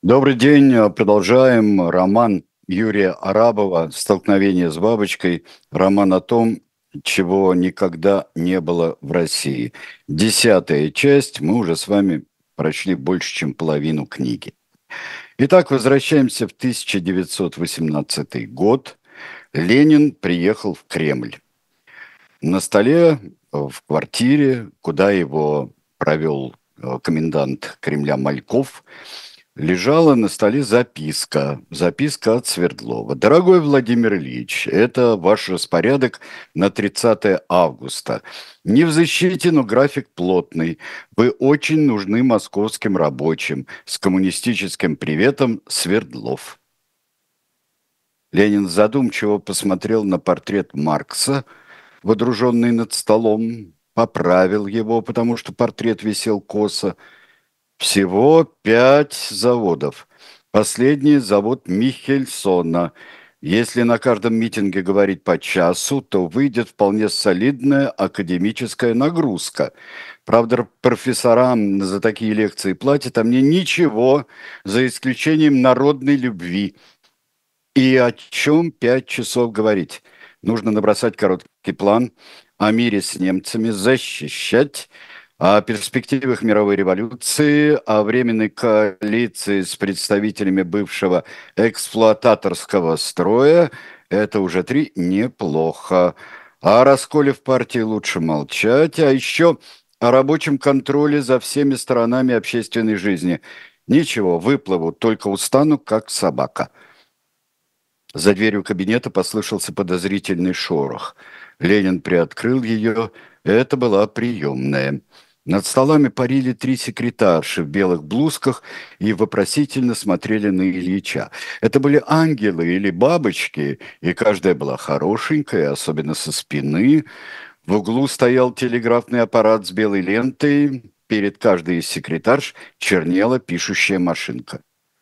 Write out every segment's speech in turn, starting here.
Добрый день. Продолжаем роман Юрия Арабова «Столкновение с бабочкой». Роман о том, чего никогда не было в России. 10-я часть. Мы уже с вами прочли больше, чем половину книги. Итак, возвращаемся в 1918 год. Ленин приехал в Кремль. На столе в квартире, куда его провел комендант Кремля Мальков, лежала на столе записка от Свердлова. «Дорогой Владимир Ильич, это ваш распорядок на 30 августа. Не в защите, но график плотный. Вы очень нужны московским рабочим. С коммунистическим приветом, Свердлов». Ленин задумчиво посмотрел на портрет Маркса, водруженный над столом, поправил его, потому что портрет висел косо. Всего 5 заводов. Последний завод Михельсона. Если на каждом митинге говорить по часу, то выйдет вполне солидная академическая нагрузка. Правда, профессорам за такие лекции платят, а мне ничего, за исключением народной любви. И о чем 5 часов говорить? Нужно набросать короткий план о мире с немцами, защищать, о перспективах мировой революции, о временной коалиции с представителями бывшего эксплуататорского строя. Это уже 3 неплохо. О расколе в партии лучше молчать, а еще о рабочем контроле за всеми сторонами общественной жизни. Ничего, выплыву, только устану, как собака. За дверью кабинета послышался подозрительный шорох. Ленин приоткрыл ее. Это была приемная. Над столами парили 3 секретарши в белых блузках и вопросительно смотрели на Ильича. Это были ангелы или бабочки, и каждая была хорошенькая, особенно со спины. В углу стоял телеграфный аппарат с белой лентой. Перед каждой из секретарш чернела пишущая машинка.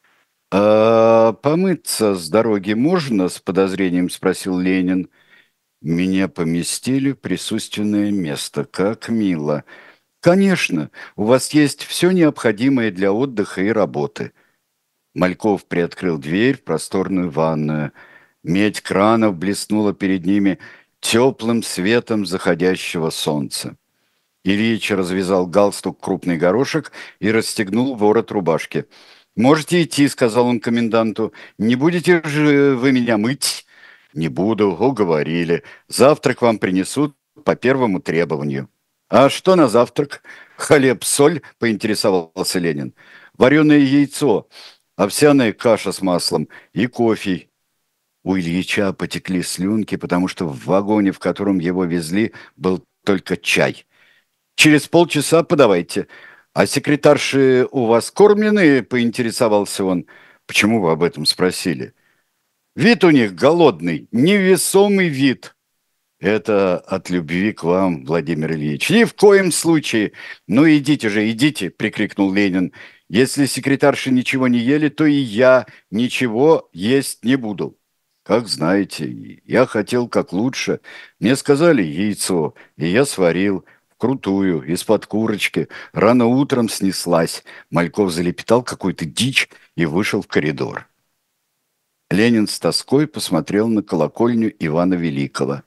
«А помыться с дороги можно?» — с подозрением спросил Ленин. «Меня поместили в присутственное место. Как мило!» «Конечно, у вас есть все необходимое для отдыха и работы». Мальков приоткрыл дверь в просторную ванную. Медь кранов блеснула перед ними теплым светом заходящего солнца. Ильич развязал галстук крупный горошек и расстегнул ворот рубашки. «Можете идти», — сказал он коменданту. «Не будете же вы меня мыть?» «Не буду, уговорили. Завтрак вам принесут по первому требованию». «А что на завтрак?» «Хлеб, соль», — поинтересовался Ленин. «Вареное яйцо, овсяная каша с маслом и кофе». У Ильича потекли слюнки, потому что в вагоне, в котором его везли, был только чай. «Через полчаса подавайте. А секретарши у вас кормленные?» — поинтересовался он. «Почему вы об этом спросили?» «Вид у них голодный, невесомый вид». «Это от любви к вам, Владимир Ильич». «Ни в коем случае». «Ну идите же, идите», — прикрикнул Ленин. «Если секретарши ничего не ели, то и я ничего есть не буду». «Как знаете, я хотел как лучше. Мне сказали яйцо, и я сварил. Крутую, из-под курочки. Рано утром снеслась». Мальков залепетал какую-то дичь и вышел в коридор. Ленин с тоской посмотрел на колокольню Ивана Великого.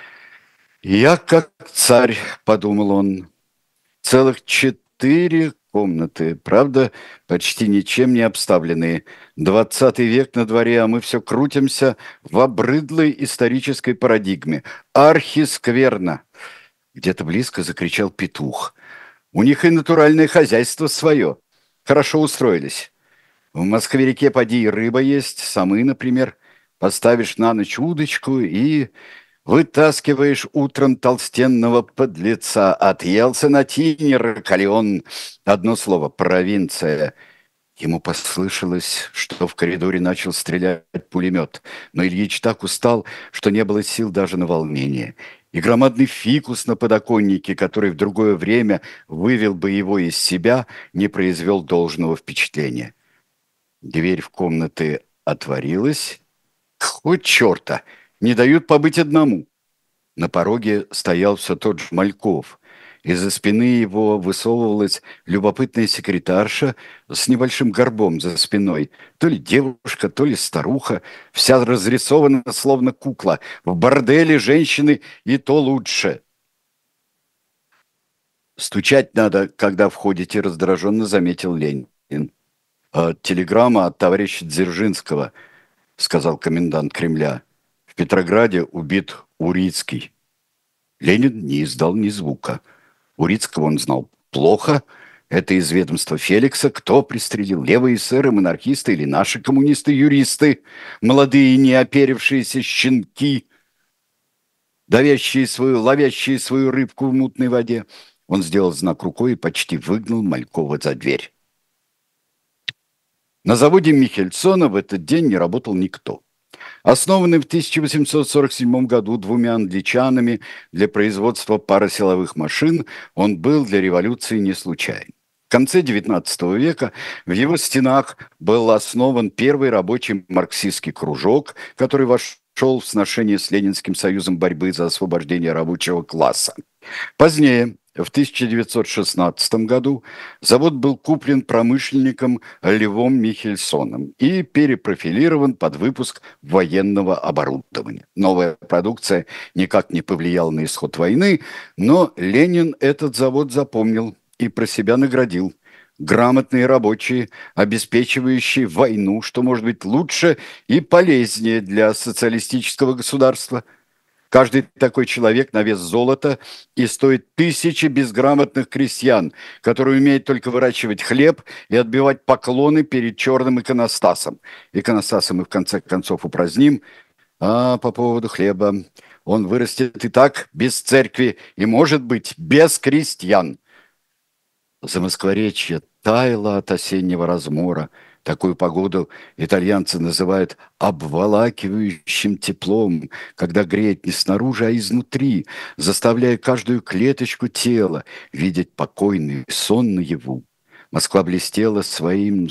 «Я как царь», — подумал он. «Целых 4 комнаты, правда, почти ничем не обставленные. 20 век на дворе, а мы все крутимся в обрыдлой исторической парадигме. Архискверно!» Где-то близко закричал петух. «У них и натуральное хозяйство свое. Хорошо устроились. В Москве-реке поди и рыба есть, самы, например. Поставишь на ночь удочку и вытаскиваешь утром толстенного подлеца. Отъелся на тинер, калион. Одно слово — провинция». Ему послышалось, что в коридоре начал стрелять пулемет, но Ильич так устал, что не было сил даже на волнение. И громадный фикус на подоконнике, который в другое время вывел бы его из себя, не произвел должного впечатления. Дверь в комнаты отворилась. Хоть черта! Не дают побыть одному. На пороге стоял все тот же Мальков. Из-за спины его высовывалась любопытная секретарша с небольшим горбом за спиной. То ли девушка, то ли старуха, вся разрисована, словно кукла. В борделе женщины и то лучше. «Стучать надо, когда входите», — раздраженно заметил Ленин. Телеграмма от товарища Дзержинского», — сказал комендант Кремля. «В Петрограде убит Урицкий». Ленин не издал ни звука. Урицкого он знал плохо. Это из ведомства Феликса. Кто пристрелил? Левые эсеры, монархисты или наши коммунисты-юристы? Молодые неоперившиеся щенки, ловящие свою рыбку в мутной воде. Он сделал знак рукой и почти выгнал Малькова за дверь. На заводе Михельсона в этот день не работал никто. Основанный в 1847 году двумя англичанами для производства паросиловых машин, он был для революции не случайен. В конце XIX века в его стенах был основан первый рабочий марксистский кружок, который вошел в сношение с Ленинским союзом борьбы за освобождение рабочего класса. Позднее, в 1916 году, завод был куплен промышленником Львом Михельсоном и перепрофилирован под выпуск военного оборудования. Новая продукция никак не повлияла на исход войны, но Ленин этот завод запомнил и про себя наградил. Грамотные рабочие, обеспечивающие войну, что может быть лучше и полезнее для социалистического государства. Каждый такой человек на вес золота и стоит тысячи безграмотных крестьян, которые умеют только выращивать хлеб и отбивать поклоны перед черным иконостасом. Иконостаса мы в конце концов упраздним. А по поводу хлеба, он вырастет и так без церкви и, может быть, без крестьян. Замоскворечье таяло от осеннего размора. Такую погоду итальянцы называют обволакивающим теплом, когда греет не снаружи, а изнутри, заставляя каждую клеточку тела видеть покойный сон наяву. Москва блестела своим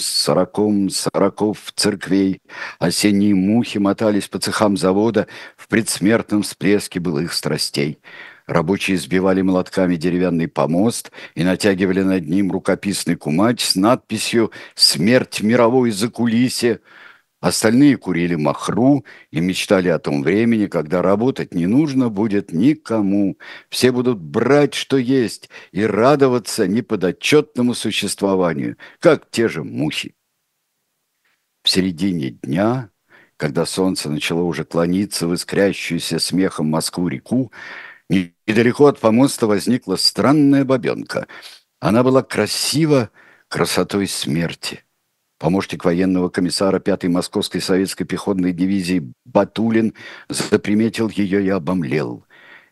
сороков церквей. Осенние мухи мотались по цехам завода в предсмертном всплеске былых страстей. Рабочие сбивали молотками деревянный помост и натягивали над ним рукописный кумач с надписью «Смерть мировой закулисье». Остальные курили махру и мечтали о том времени, когда работать не нужно будет никому. Все будут брать, что есть, и радоваться неподотчетному существованию, как те же мухи. В середине дня, когда солнце начало уже клониться в искрящуюся смехом Москву-реку, недалеко от помоста возникла странная бабенка. Она была красива красотой смерти. Помощник военного комиссара 5-й Московской советской пехотной дивизии Батулин заприметил ее и обомлел.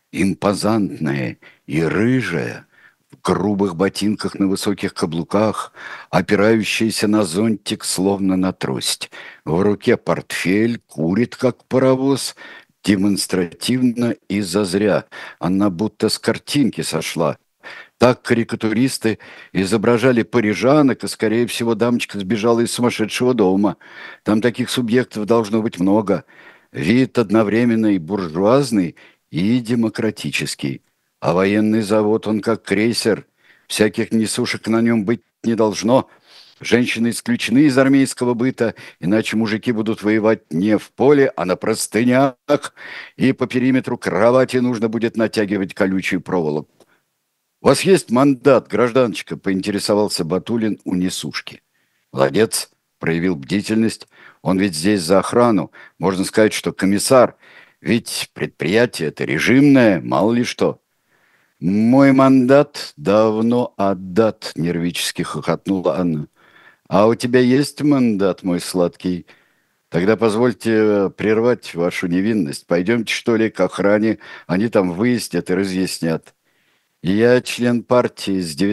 Импозантная и рыжая, в грубых ботинках на высоких каблуках, опирающаяся на зонтик, словно на трость. В руке портфель, курит, как паровоз, демонстративно и зазря. Она будто с картинки сошла. Так карикатуристы изображали парижанок, и, скорее всего, дамочка сбежала из сумасшедшего дома. Там таких субъектов должно быть много. Вид одновременно и буржуазный, и демократический. А военный завод, он как крейсер. Всяких несушек на нем быть не должно. Женщины исключены из армейского быта, иначе мужики будут воевать не в поле, а на простынях, и по периметру кровати нужно будет натягивать колючую проволоку. «У вас есть мандат, гражданочка?» – поинтересовался Батулин у несушки. «Молодец», – проявил бдительность. «Он ведь здесь за охрану. Можно сказать, что комиссар. Ведь предприятие это режимное, мало ли что». «Мой мандат давно отдат», – нервически хохотнула Анна. «А у тебя есть мандат, мой сладкий? Тогда позвольте прервать вашу невинность. Пойдемте, что ли, к охране. Они там выяснят и разъяснят». «Я член партии с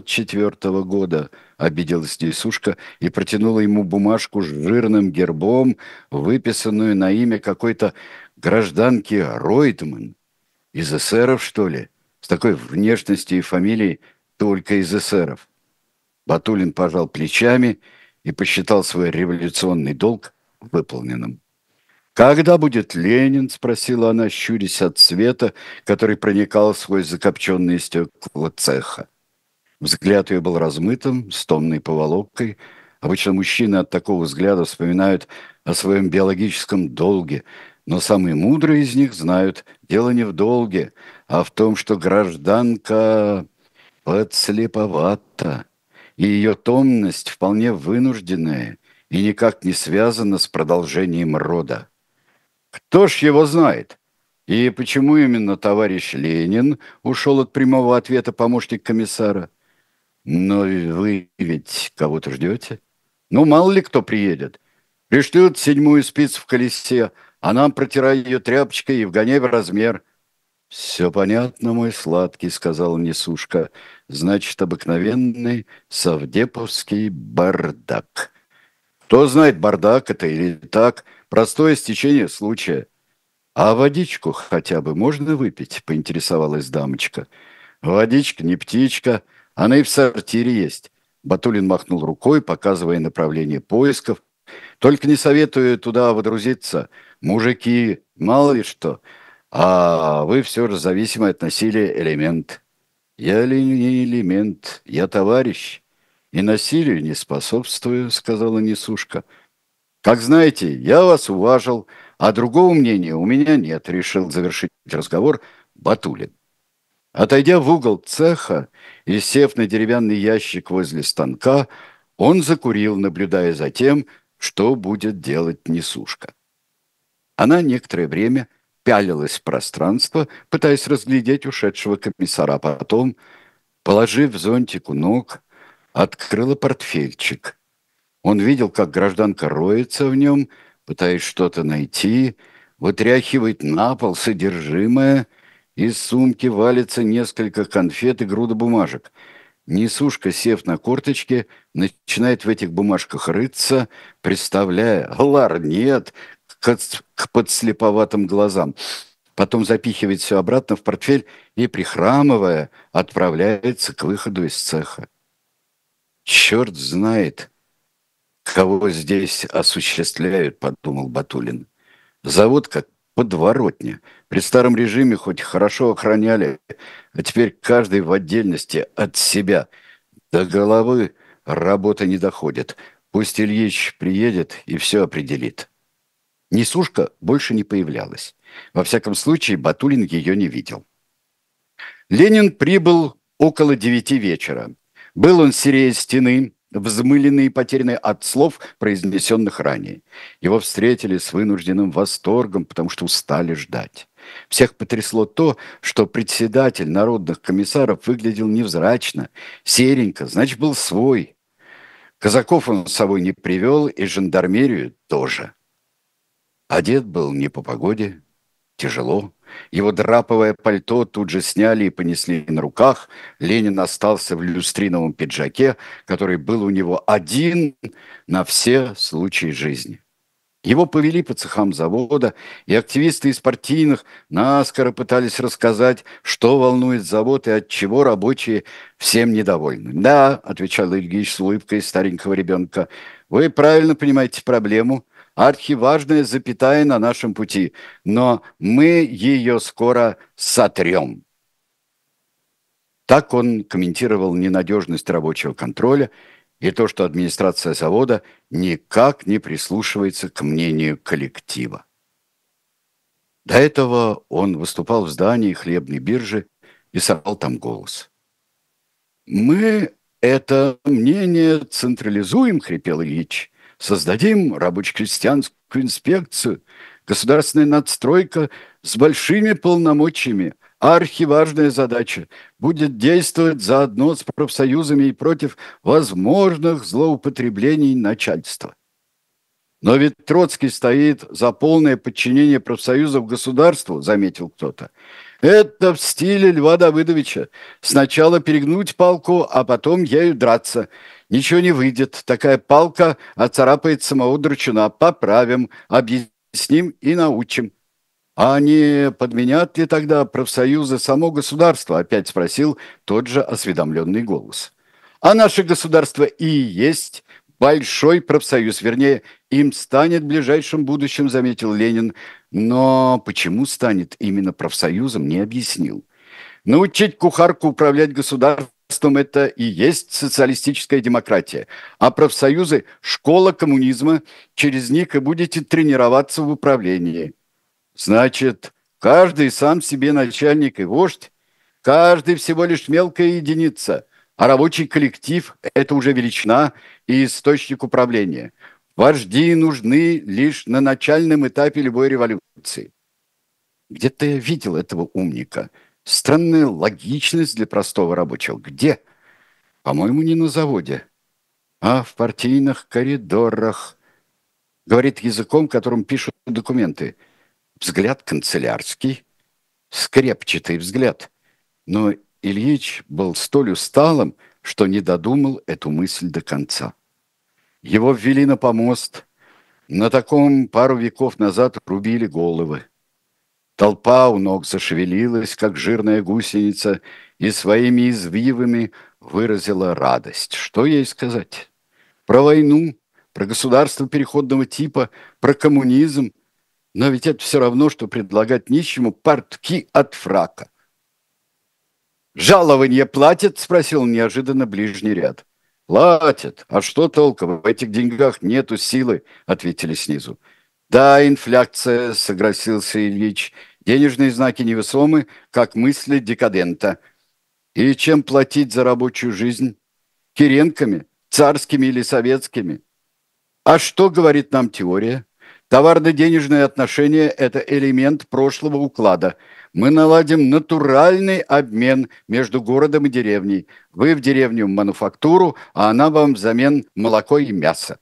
904 года», — обиделась Несушка и протянула ему бумажку с жирным гербом, выписанную на имя какой-то гражданки Ройтман. Из эсеров, что ли? С такой внешностью и фамилией только из эсеров. Батулин пожал плечами и посчитал свой революционный долг выполненным. «Когда будет Ленин?» – спросила она, щурясь от света, который проникал сквозь закопченные стекла цеха. Взгляд ее был размытым, с томной поволокой. Обычно мужчины от такого взгляда вспоминают о своем биологическом долге, но самые мудрые из них знают, дело не в долге, а в том, что гражданка подслеповата, и ее томность вполне вынужденная и никак не связана с продолжением рода. Кто ж его знает? И почему именно товарищ Ленин ушел от прямого ответа помощник комиссара? Но вы ведь кого-то ждете? Ну, мало ли кто приедет. Пришлют седьмую спицу в колесе, а нам протирай ее тряпочкой и вгоняй в размер. «Все понятно, мой сладкий», — сказал Несушка. «Значит, обыкновенный совдеповский бардак». Кто знает, бардак это или так, простое стечение случая. «А водичку хотя бы можно выпить?» — поинтересовалась дамочка. «Водичка не птичка, она и в сортире есть». Батулин махнул рукой, показывая направление поисков. «Только не советую туда водрузиться. Мужики, мало ли что. А вы все же зависимый от насилия элемент». «Я ли не элемент, я товарищ, и насилию не способствую», — сказала Несушка. «Как знаете, я вас уважил, а другого мнения у меня нет», — решил завершить разговор Батулин. Отойдя в угол цеха и сев на деревянный ящик возле станка, он закурил, наблюдая за тем, что будет делать Несушка. Она некоторое время пялилась в пространство, пытаясь разглядеть ушедшего комиссара, а потом, положив зонтик у ног, открыла портфельчик. Он видел, как гражданка роется в нем, пытаясь что-то найти, вытряхивает на пол содержимое, из сумки валится несколько конфет и груда бумажек. Несушка, сев на корточки, начинает в этих бумажках рыться, представляя ларнет к подслеповатым глазам. Потом запихивает все обратно в портфель и, прихрамывая, отправляется к выходу из цеха. «Черт знает, кого здесь осуществляют», — подумал Батулин. «Завод как подворотня. При старом режиме хоть хорошо охраняли, а теперь каждый в отдельности от себя. До головы работа не доходит. Пусть Ильич приедет и все определит». Несушка больше не появлялась. Во всяком случае, Батулин ее не видел. Ленин прибыл около 9 вечера. Был он серее стены, взмыленный и потерянный от слов, произнесенных ранее. Его встретили с вынужденным восторгом, потому что устали ждать. Всех потрясло то, что председатель народных комиссаров выглядел невзрачно, серенько, значит, был свой. Казаков он с собой не привел, и жандармерию тоже. Одет был не по погоде, тяжело. Его драповое пальто тут же сняли и понесли на руках. Ленин остался в люстриновом пиджаке, который был у него один на все случаи жизни. Его повели по цехам завода, и активисты из партийных наскоро пытались рассказать, что волнует завод и от чего рабочие всем недовольны. «Да», — отвечал Ильич с улыбкой старенького ребенка, — «вы правильно понимаете проблему. Архиважная запятая на нашем пути, но мы ее скоро сотрем». Так он комментировал ненадежность рабочего контроля и то, что администрация завода никак не прислушивается к мнению коллектива. До этого он выступал в здании хлебной биржи и сорвал там голос. «Мы это мнение централизуем», — хрипел Ильич. «Создадим рабоче-крестьянскую инспекцию, государственная надстройка с большими полномочиями. Архиважная задача будет действовать заодно с профсоюзами и против возможных злоупотреблений начальства». «Но ведь Троцкий стоит за полное подчинение профсоюзов государству», — заметил кто-то. «Это в стиле Льва Давыдовича. Сначала перегнуть палку, а потом ею драться. Ничего не выйдет. Такая палка оцарапает самого драчуна. Поправим, объясним и научим». «А не подменят ли тогда профсоюзы само государство?» — опять спросил тот же осведомленный голос. «А наше государство и есть большой профсоюз, вернее, им станет в ближайшем будущем, заметил Ленин. Но почему станет именно профсоюзом, не объяснил. Научить кухарку управлять государством – это и есть социалистическая демократия. А профсоюзы – школа коммунизма, через них и будете тренироваться в управлении. Значит, каждый сам себе начальник и вождь, каждый всего лишь мелкая единица, а рабочий коллектив – это уже величина и источник управления. Вожди нужны лишь на начальном этапе любой революции. Где-то я видел этого умника. Странная логичность для простого рабочего. Где? По-моему, не на заводе, а в партийных коридорах. Говорит языком, которым пишут документы. Взгляд канцелярский, скрепчатый взгляд. Но Ильич был столь усталым, что не додумал эту мысль до конца. Его ввели на помост. На таком пару веков назад рубили головы. Толпа у ног зашевелилась, как жирная гусеница, и своими извивами выразила радость. Что ей сказать? Про войну, про государство переходного типа, про коммунизм. Но ведь это все равно, что предлагать нищему портки от фрака. «Жалование платят?» – спросил неожиданно ближний ряд. «Платят. А что толку? В этих деньгах нету силы», – ответили снизу. «Да, инфляция», – согласился Ильич. «Денежные знаки невесомы, как мысли декадента. И чем платить за рабочую жизнь? Киренками, царскими или советскими? А что говорит нам теория? Товарно-денежные отношения – это элемент прошлого уклада. Мы наладим натуральный обмен между городом и деревней. Вы в деревню мануфактуру, а она вам взамен молоко и мясо».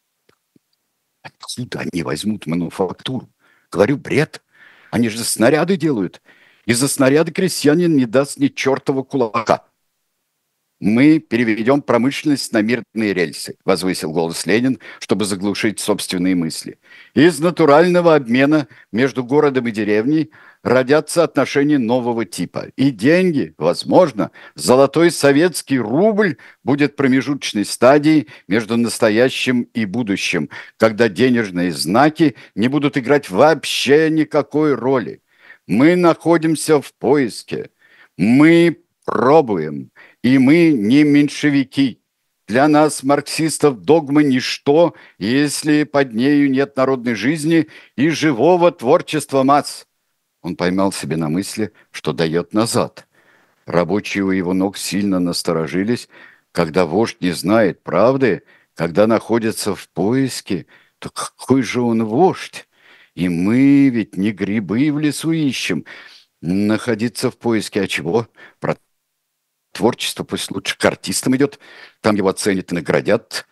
Откуда они возьмут мануфактуру? Говорю, бред. Они же снаряды делают. И за снаряды крестьянин не даст ни чертова кулака. «Мы переведем промышленность на мирные рельсы», – возвысил голос Ленин, чтобы заглушить собственные мысли. «Из натурального обмена между городом и деревней родятся отношения нового типа. И деньги, возможно, золотой советский рубль будет промежуточной стадией между настоящим и будущим, когда денежные знаки не будут играть вообще никакой роли. Мы находимся в поиске. Мы пробуем. И мы не меньшевики. Для нас, марксистов, догма – ничто, если под нею нет народной жизни и живого творчества масс». Он поймал себе на мысли, что дает назад. Рабочие у его ног сильно насторожились. Когда вождь не знает правды, когда находится в поиске, то какой же он вождь? И мы ведь не грибы в лесу ищем. Находиться в поиске, а чего? Творчество пусть лучше к артистам идет, там его оценят и наградят.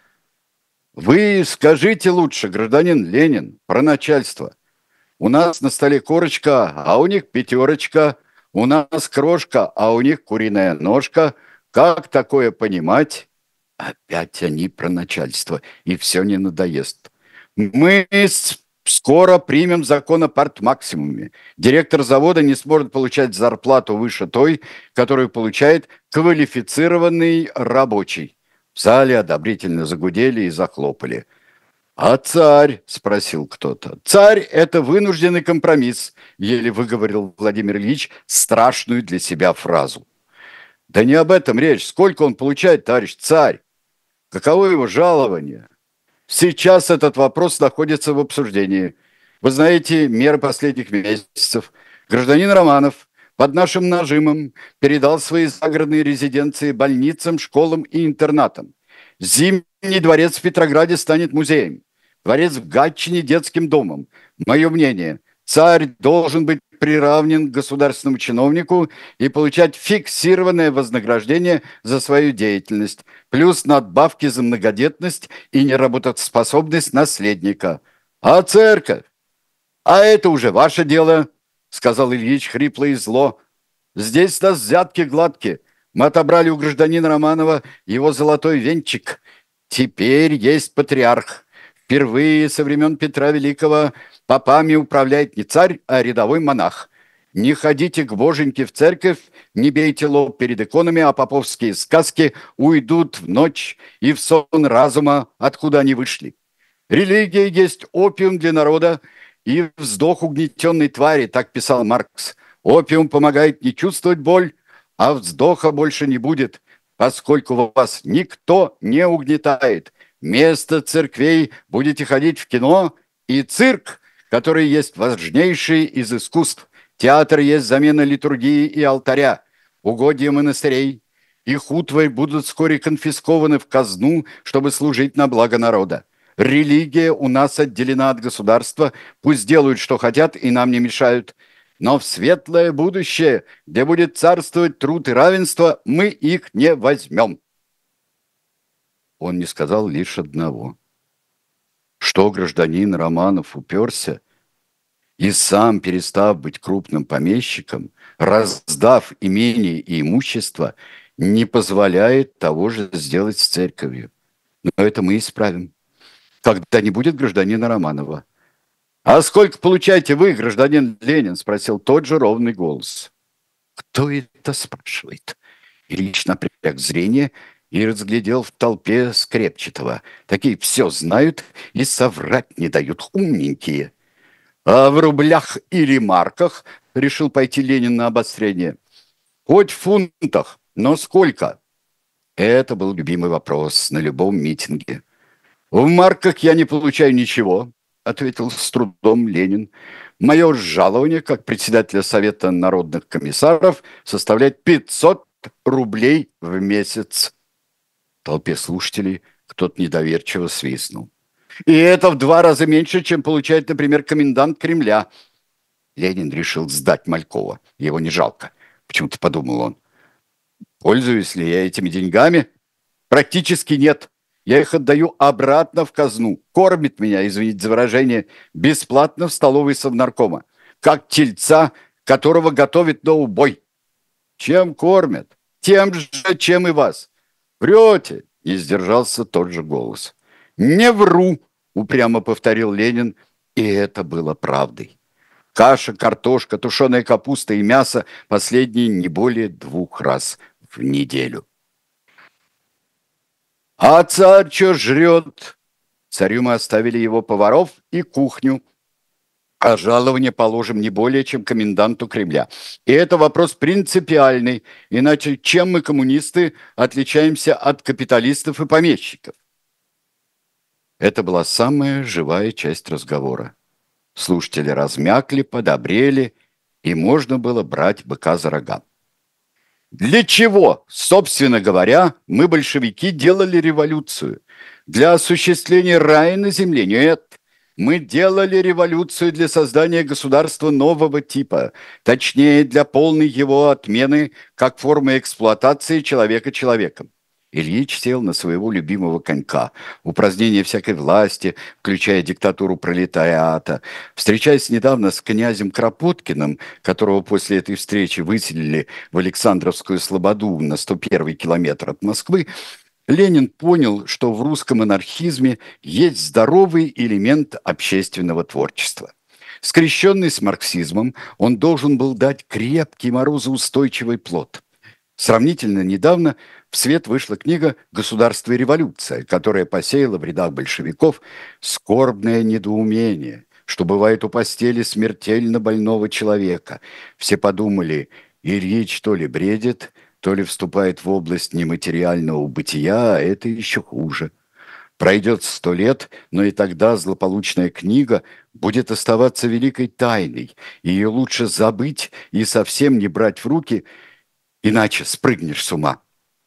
Вы скажите лучше, гражданин Ленин, про начальство. У нас на столе корочка, а у них пятерочка. У нас крошка, а у них куриная ножка. Как такое понимать? Опять они про начальство, и все не надоест. Мы скоро примем закон о партмаксимуме. Директор завода не сможет получать зарплату выше той, которую получает квалифицированный рабочий. В зале одобрительно загудели и захлопали. «А царь?» – спросил кто-то. «Царь – это вынужденный компромисс», – еле выговорил Владимир Ильич страшную для себя фразу. «Да не об этом речь. Сколько он получает, товарищ царь? Каково его жалование?» Сейчас этот вопрос находится в обсуждении. Вы знаете меры последних месяцев. Гражданин Романов под нашим нажимом передал свои загородные резиденции больницам, школам и интернатам. Зимний дворец в Петрограде станет музеем. Дворец в Гатчине – детским домом. Мое мнение, царь должен быть приравнен к государственному чиновнику и получать фиксированное вознаграждение за свою деятельность, плюс надбавки за многодетность и неработоспособность наследника. А церковь? А это уже ваше дело, сказал Ильич хрипло и зло. Здесь нас взятки гладкие. Мы отобрали у гражданина Романова его золотой венчик. Теперь есть патриарх. Впервые со времен Петра Великого попами управляет не царь, а рядовой монах. Не ходите к боженьке в церковь, не бейте лоб перед иконами, а поповские сказки уйдут в ночь и в сон разума, откуда они вышли. Религия есть опиум для народа и вздох угнетенной твари, так писал Маркс. Опиум помогает не чувствовать боль, а вздоха больше не будет, поскольку вас никто не угнетает. Вместо церквей будете ходить в кино и цирк, который есть важнейший из искусств. Театр есть замена литургии и алтаря, угодья монастырей. Их утварь будут вскоре конфискованы в казну, чтобы служить на благо народа. Религия у нас отделена от государства, пусть делают, что хотят, и нам не мешают. Но в светлое будущее, где будет царствовать труд и равенство, мы их не возьмем. Он не сказал лишь одного. Что гражданин Романов уперся и сам, перестав быть крупным помещиком, раздав имение и имущество, не позволяет того же сделать с церковью. Но это мы исправим, когда не будет гражданина Романова. «А сколько получаете вы, гражданин Ленин?» – спросил тот же ровный голос. «Кто это спрашивает?» Ильич напряг зрение и разглядел в толпе Скрепчатого. Такие все знают и соврать не дают, умненькие. «А в рублях или марках?» – решил пойти Ленин на обострение. «Хоть в фунтах, но сколько?» Это был любимый вопрос на любом митинге. «В марках я не получаю ничего», — ответил с трудом Ленин. «Мое жалование, как председателя Совета народных комиссаров, составляет 500 рублей в месяц». В толпе слушателей кто-то недоверчиво свистнул. «И это в 2 раза меньше, чем получает, например, комендант Кремля». Ленин решил сдать Малькова. Его не жалко. Почему-то подумал он. «Пользуюсь ли я этими деньгами? Практически нет. Я их отдаю обратно в казну. Кормит меня, извините за выражение, бесплатно в столовой Совнаркома. Как тельца, которого готовят на убой. Чем кормят? Тем же, чем и вас. Врете!» Не сдержался тот же голос. «Не вру!» упрямо повторил Ленин, и это было правдой. Каша, картошка, тушеная капуста и мясо последние не более 2 раз в неделю. «А царь что жрет?» Царю мы оставили его поваров и кухню, а жалование положим не более, чем коменданту Кремля. И это вопрос принципиальный, иначе чем мы, коммунисты, отличаемся от капиталистов и помещиков? Это была самая живая часть разговора. Слушатели размякли, подобрели, и можно было брать быка за рога. Для чего, собственно говоря, мы, большевики, делали революцию? Для осуществления рая на земле? Нет. Мы делали революцию для создания государства нового типа, точнее, для полной его отмены как формы эксплуатации человека человеком. Ильич сел на своего любимого конька. Упразднение всякой власти, включая диктатуру пролетариата. Встречаясь недавно с князем Кропоткиным, которого после этой встречи выселили в Александровскую Слободу на 101-й километр от Москвы, Ленин понял, что в русском анархизме есть здоровый элемент общественного творчества. Скрещенный с марксизмом, он должен был дать крепкий морозоустойчивый плод. Сравнительно недавно в свет вышла книга «Государство и революция», которая посеяла в рядах большевиков скорбное недоумение, что бывает у постели смертельно больного человека. Все подумали, Ильич то ли бредит, то ли вступает в область нематериального бытия, а это еще хуже. Пройдет 100 лет, но и тогда злополучная книга будет оставаться великой тайной. Ее лучше забыть и совсем не брать в руки, иначе спрыгнешь с ума.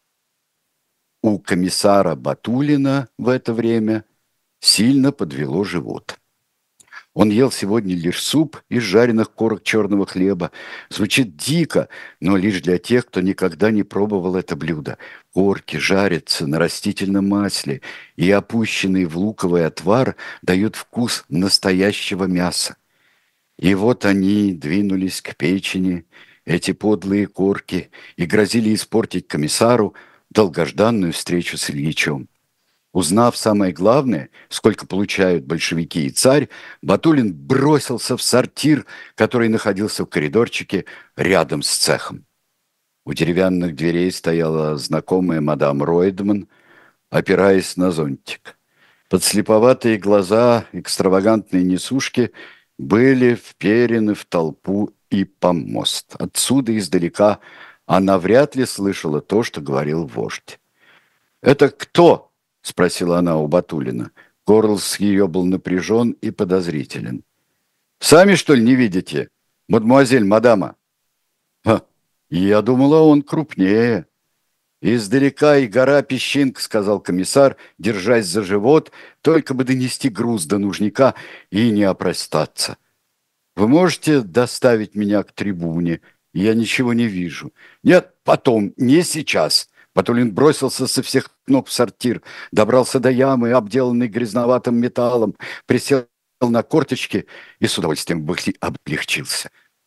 У комиссара Батулина в это время сильно подвело живот. Он ел сегодня лишь суп из жареных корок черного хлеба. Звучит дико, но лишь для тех, кто никогда не пробовал это блюдо. Корки жарятся на растительном масле, и опущенный в луковый отвар дают вкус настоящего мяса. И вот они двинулись к печени, эти подлые корки, и грозили испортить комиссару долгожданную встречу с Ильичем. Узнав самое главное, сколько получают большевики и царь, Батулин бросился в сортир, который находился в коридорчике рядом с цехом. У деревянных дверей стояла знакомая мадам Ройдман, опираясь на зонтик. Подслеповатые глаза экстравагантной несушки были вперены в толпу и помост. Отсюда издалека она вряд ли слышала то, что говорил вождь. «Это кто?» — спросила она у Батулина. Горлс ее был напряжен и подозрителен. «Сами, что ли, не видите, мадемуазель, мадама?» «Ха, я думала, он крупнее». «Издалека и гора песчинок», — сказал комиссар, держась за живот, только бы донести груз до нужника и не опростаться. «Вы можете доставить меня к трибуне? Я ничего не вижу». «Нет, потом, не сейчас». Батулин бросился со всех ног в сортир, добрался до ямы, обделанной грязноватым металлом, присел на корточки и с удовольствием облегчился.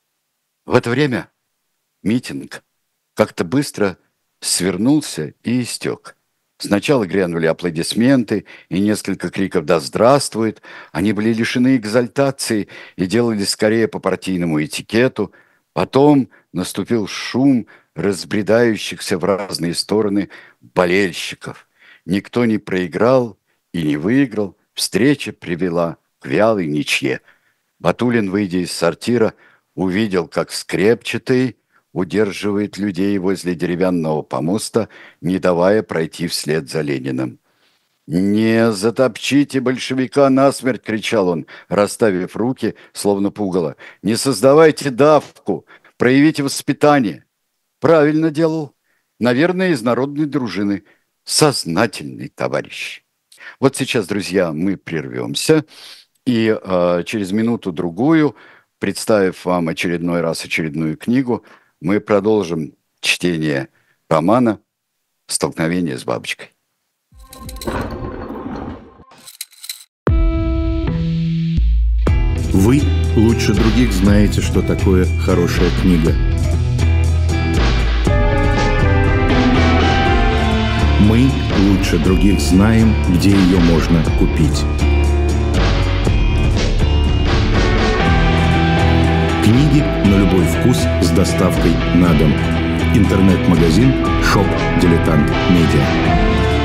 В это время митинг как-то быстро свернулся и истек. Сначала грянули аплодисменты и несколько криков «Да здравствует!». Они были лишены экзальтации и делали скорее по партийному этикету. Потом наступил шум разбредающихся в разные стороны болельщиков. Никто не проиграл и не выиграл. Встреча привела к вялой ничье. Батулин, выйдя из сортира, увидел, как скрепчатый удерживает людей возле деревянного помоста, не давая пройти вслед за Лениным. «Не затопчите большевика насмерть!» — кричал он, расставив руки, словно пугало. «Не создавайте давку! Проявите воспитание!» «Правильно делал. Наверное, из народной дружины. Сознательный товарищ!» Вот сейчас, друзья, мы прервемся, и через минуту-другую, представив вам очередной раз очередную книгу, мы продолжим чтение романа «Столкновение с бабочкой». Вы лучше других знаете, что такое хорошая книга. Мы лучше других знаем, где ее можно купить. Книги на любой вкус с доставкой на дом. Интернет-магазин «Шоп Дилетант Медиа».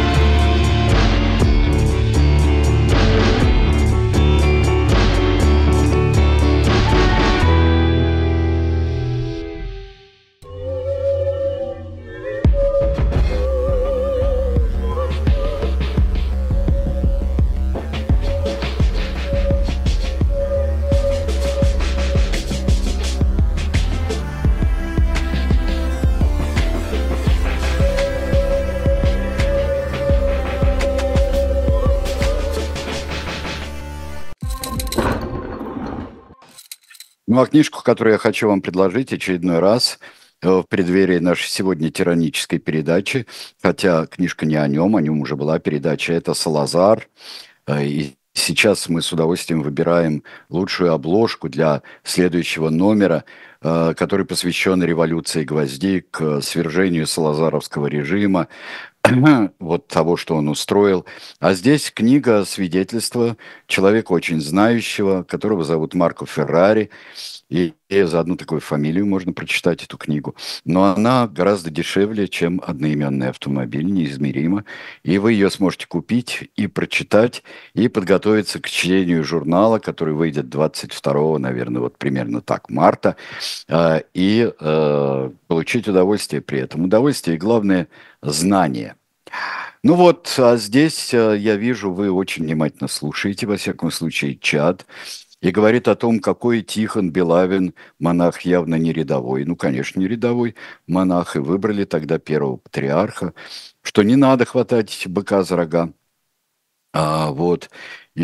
Ну, а книжку, которую я хочу вам предложить очередной раз в преддверии нашей сегодня тиранической передачи, хотя книжка не о нем уже была передача, это «Салазар». И сейчас мы с удовольствием выбираем лучшую обложку для следующего номера, который посвящен революции гвоздей, к свержению салазаровского режима, вот того, что он устроил. А здесь книга свидетельства человека очень знающего, которого зовут Марко Феррари. И за одну такую фамилию можно прочитать эту книгу. Но она гораздо дешевле, чем одноименный автомобиль, неизмеримо. И вы ее сможете купить и прочитать, и подготовиться к чтению журнала, который выйдет 22, наверное, вот примерно так, марта, и получить удовольствие при этом. Удовольствие и, главное, знание. Ну вот, а здесь я вижу, вы очень внимательно слушаете, во всяком случае, чат, и говорит о том, какой Тихон Белавин, монах явно не рядовой. Ну, конечно, не рядовой монах, и выбрали тогда первого патриарха, что не надо хватать быка за рога. Вот. И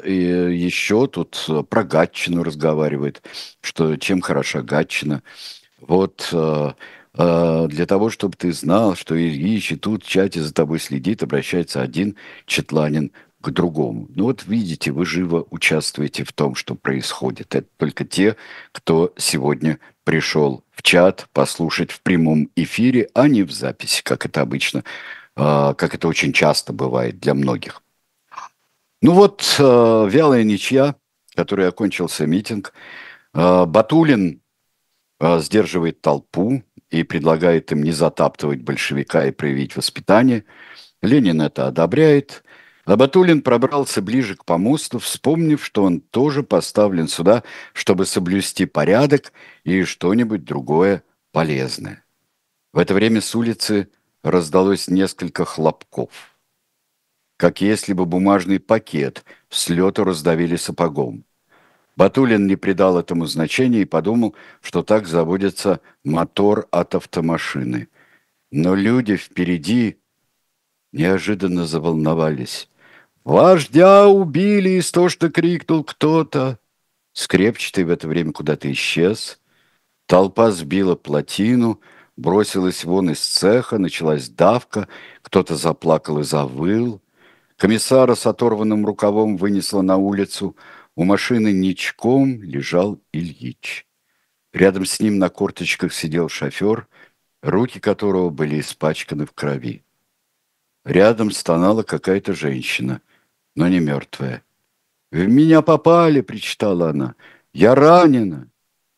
еще тут про Гатчину разговаривает, что чем хороша Гатчина. Вот для того, чтобы ты знал, что Ильич и тут в чате за тобой следит, обращается один четланин к другому. Ну вот видите, вы живо участвуете в том, что происходит. Это только те, кто сегодня пришел в чат послушать в прямом эфире, а не в записи, как это обычно как это очень часто бывает для многих. Ну вот, вялая ничья, которой окончился митинг. Батулин сдерживает толпу и предлагает им не затаптывать большевика и проявить воспитание. Ленин это одобряет. А Батулин пробрался ближе к помосту, вспомнив, что он тоже поставлен сюда, чтобы соблюсти порядок и что-нибудь другое полезное. В это время с улицы раздалось несколько хлопков, как если бы бумажный пакет с лету раздавили сапогом. Батулин не придал этому значения и подумал, что так заводится мотор от автомашины. Но люди впереди неожиданно заволновались. «Вождя убили!» — истошно крикнул кто-то. Скрепчатый в это время куда-то исчез. Толпа сбила плотину, бросилась вон из цеха, началась давка, кто-то заплакал и завыл. Комиссара с оторванным рукавом вынесло на улицу. У машины ничком лежал Ильич. Рядом с ним на корточках сидел шофер, руки которого были испачканы в крови. Рядом стонала какая-то женщина, но не мертвая. «В меня попали!» — причитала она. «Я ранена!»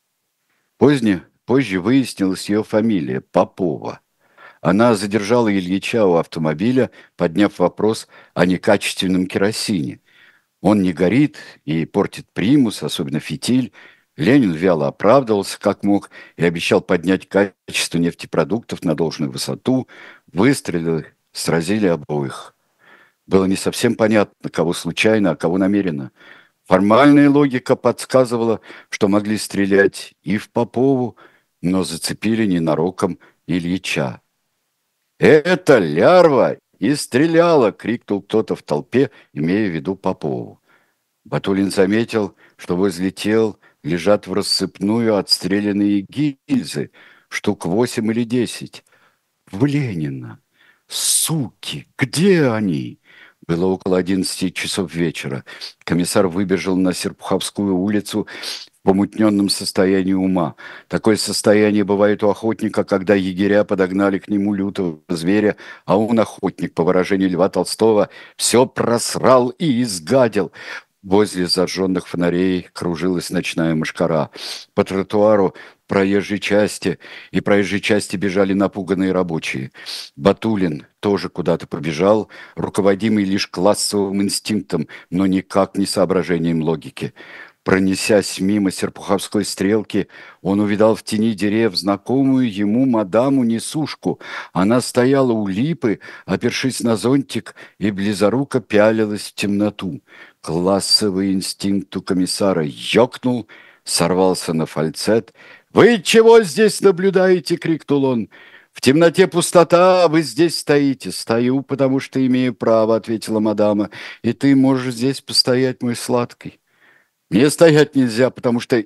Позже выяснилась ее фамилия — Попова. Она задержала Ильича у автомобиля, подняв вопрос о некачественном керосине. Он не горит и портит примус, особенно фитиль. Ленин вяло оправдывался, как мог, и обещал поднять качество нефтепродуктов на должную высоту. Выстрелы сразили обоих. Было не совсем понятно, кого случайно, а кого намеренно. Формальная логика подсказывала, что могли стрелять и в Попову, но зацепили ненароком Ильича. «Это лярва и стреляла!» — крикнул кто-то в толпе, имея в виду Попову. Батулин заметил, что возле тел лежат в рассыпную отстрелянные гильзы, штук 8 или 10. В Ленина! Суки! Где они? Было около 11 часов вечера. Комиссар выбежал на Серпуховскую улицу в помутненном состоянии ума. Такое состояние бывает у охотника, когда егеря подогнали к нему лютого зверя, а он, охотник, по выражению Льва Толстого, все просрал и изгадил. Возле зажженных фонарей кружилась ночная мошкара. По тротуару проезжей части бежали напуганные рабочие. Батулин тоже куда-то побежал, руководимый лишь классовым инстинктом, но никак не соображением логики. Пронесясь мимо Серпуховской стрелки, он увидал в тени дерев знакомую ему мадаму-несушку. Она стояла у липы, опершись на зонтик, и близоруко пялилась в темноту. Классовый инстинкт у комиссара ёкнул, сорвался на фальцет. «Вы чего здесь наблюдаете?» — крикнул он. «В темноте пустота, а вы здесь стоите». «Стою, потому что имею право», — ответила мадама. «И ты можешь здесь постоять, мой сладкий». «Мне стоять нельзя, потому что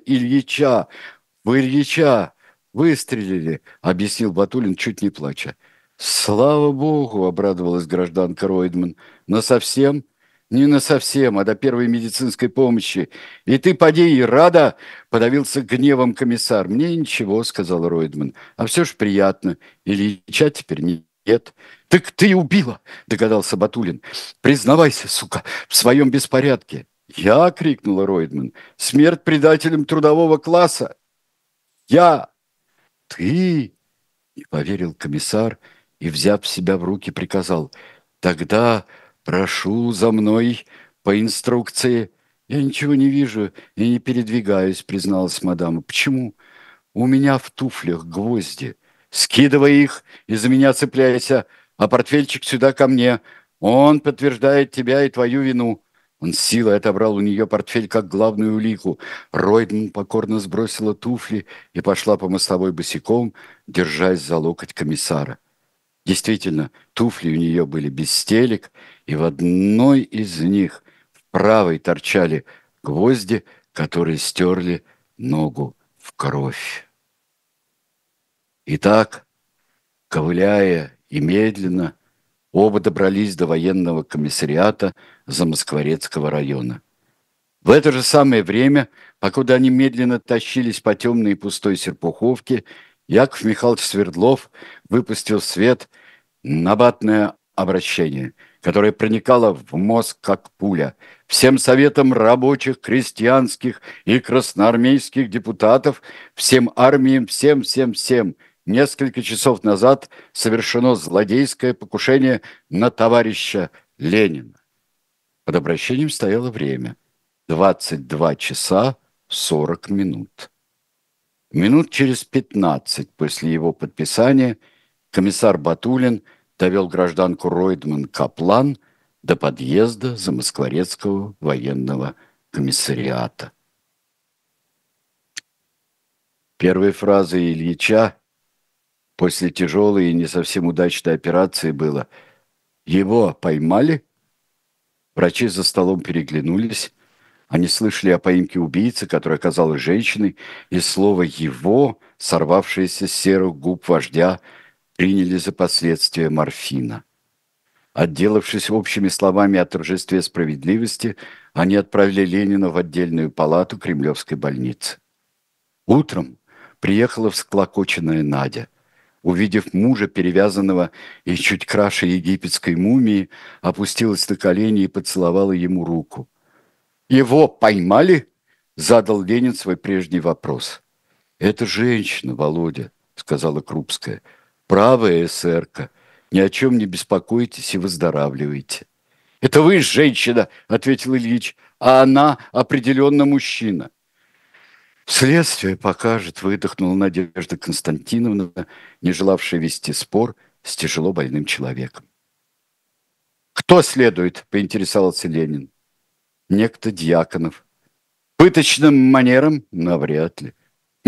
в Ильича выстрелили», — объяснил Батулин, чуть не плача. «Слава богу», — обрадовалась гражданка Ройдман. «Но совсем?» «Не на совсем, а до первой медицинской помощи. И ты, поди, и рада?» — подавился гневом комиссар. «Мне ничего», — сказал Ройдман. «А все ж приятно. Ильича теперь нет». «Так ты убила!» — догадался Батулин. «Признавайся, сука, в своем беспорядке». «Я!» — крикнула Ройдман. «Смерть предателям трудового класса!» «Я!» «Ты!» — не поверил комиссар и, взяв себя в руки, приказал. «Тогда прошу за мной по инструкции». «Я ничего не вижу и не передвигаюсь», — призналась мадама. «Почему?» «У меня в туфлях гвозди». «Скидывай их и за меня цепляйся, а портфельчик сюда ко мне. Он подтверждает тебя и твою вину». Он с силой отобрал у нее портфель как главную улику. Ройдман покорно сбросила туфли и пошла по мостовой босиком, держась за локоть комиссара. Действительно, туфли у нее были без стелек, и в одной из них в правой торчали гвозди, которые стерли ногу в кровь. Итак, ковыляя и медленно, оба добрались до военного комиссариата Замоскворецкого района. В это же самое время, покуда они медленно тащились по темной и пустой Серпуховке, Яков Михайлович Свердлов выпустил в свет набатное обращение, которое проникало в мозг как пуля. Всем советам рабочих, крестьянских и красноармейских депутатов, всем армиям, всем. Несколько часов назад совершено злодейское покушение на товарища Ленина. Под обращением стояло время. 22 часа 40 минут. Минут через 15 после его подписания комиссар Батулин довел гражданку Ройдман Каплан до подъезда Замоскворецкого военного комиссариата. Первой фразой Ильича после тяжелой и не совсем удачной операции было: «Его поймали?» Врачи за столом переглянулись. Они слышали о поимке убийцы, которая оказалась женщиной, и слово «его», сорвавшееся с серых губ вождя, приняли за последствия морфина. Отделавшись общими словами о торжестве справедливости, они отправили Ленина в отдельную палату Кремлевской больницы. Утром приехала всклокоченная Надя. Увидев мужа, перевязанного и чуть краше египетской мумии, опустилась на колени и поцеловала ему руку. «Его поймали?» – задал Ленин свой прежний вопрос. «Это женщина, Володя», – сказала Крупская. «Правая эсерка. Ни о чем не беспокойтесь и выздоравливайте». «Это вы, женщина», – ответил Ильич, – «а она определенно мужчина». «Следствие покажет», – выдохнула Надежда Константиновна, не желавшая вести спор с тяжело больным человеком. «Кто следует?» – поинтересовался Ленин. «Некто Дьяконов». «Пыточным манером?» «Навряд ли».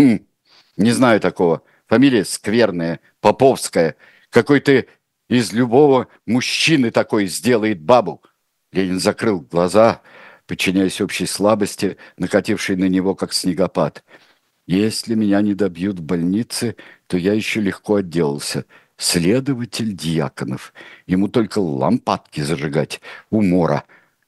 «Не знаю такого. Фамилия скверная, Поповская. Какой-то из любого мужчины такой сделает бабу». Ленин закрыл глаза, подчиняясь общей слабости, накатившей на него, как снегопад. «Если меня не добьют в больнице, то я еще легко отделался. Следователь Дьяконов. Ему только лампадки зажигать. Умора».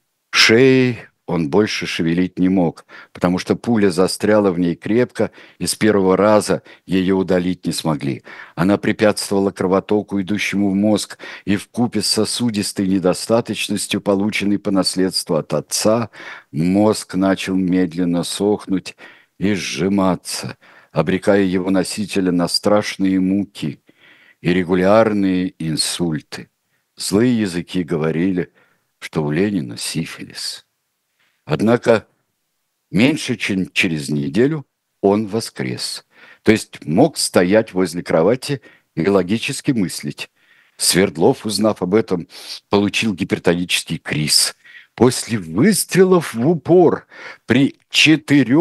Шеей он больше шевелить не мог, потому что пуля застряла в ней крепко, и с первого раза ее удалить не смогли. Она препятствовала кровотоку, идущему в мозг, и вкупе с сосудистой недостаточностью, полученной по наследству от отца, мозг начал медленно сохнуть и сжиматься, обрекая его носителя на страшные муки и регулярные инсульты. Злые языки говорили, что у Ленина сифилис. Однако меньше чем через неделю он воскрес. То есть мог стоять возле кровати и логически мыслить. Свердлов, узнав об этом, получил гипертонический криз. После выстрелов в упор, при 4